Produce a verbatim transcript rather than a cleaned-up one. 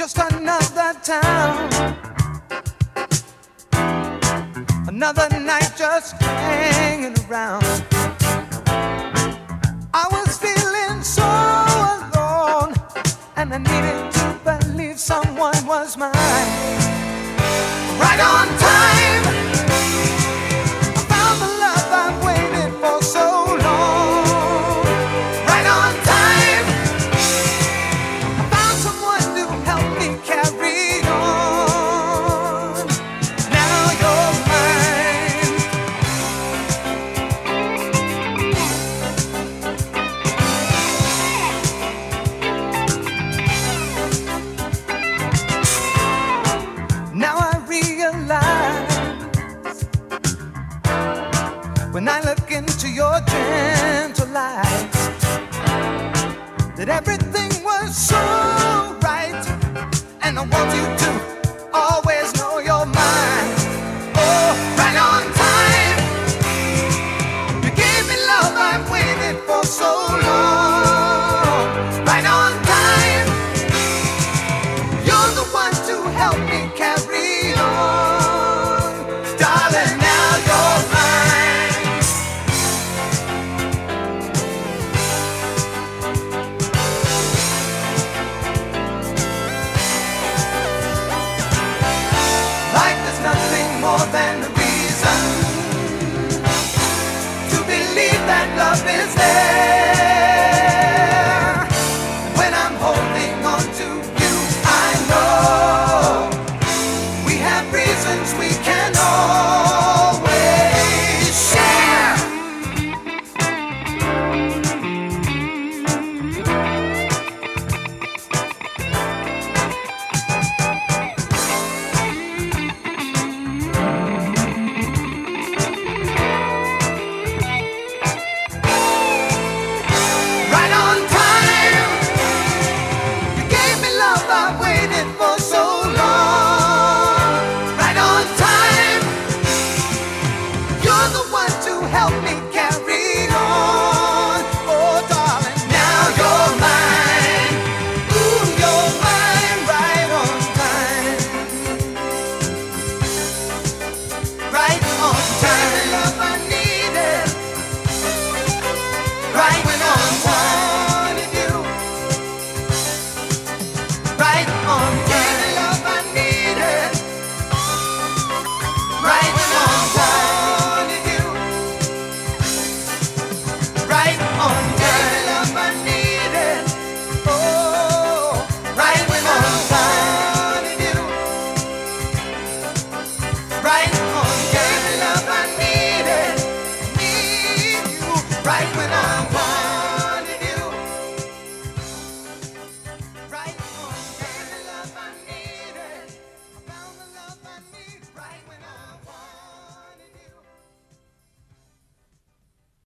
just another town, another night just hanging around. I was feeling so alone, and I needed to believe someone was mine. Right on time, I found the love I've waited for so long. Right on time, I found someone to help me carry on. Now you're mine. Now I realize, when I look into your gentle eyes, that everything was so right, and I want you to always know you're mine. Oh, right on time, you gave me love I've waited for so long. Right on time, you're the one to help me carry on. Darling, now you're mine. Life is nothing more than a reason to believe that love is there. When I'm holding on to you, I know we have reasons we can always share. Right on time, you gave me love I've waited for so long. Right on time, you're the one to help me carry on. Oh, darling, now you're mine. Ooh, you're mine. Right on time. Right on time. Love I needed. Right when I wanted you. Right on time. Love I needed. Right when I wanted you. Right on time. Love I needed. Oh, right when I wanted you. Right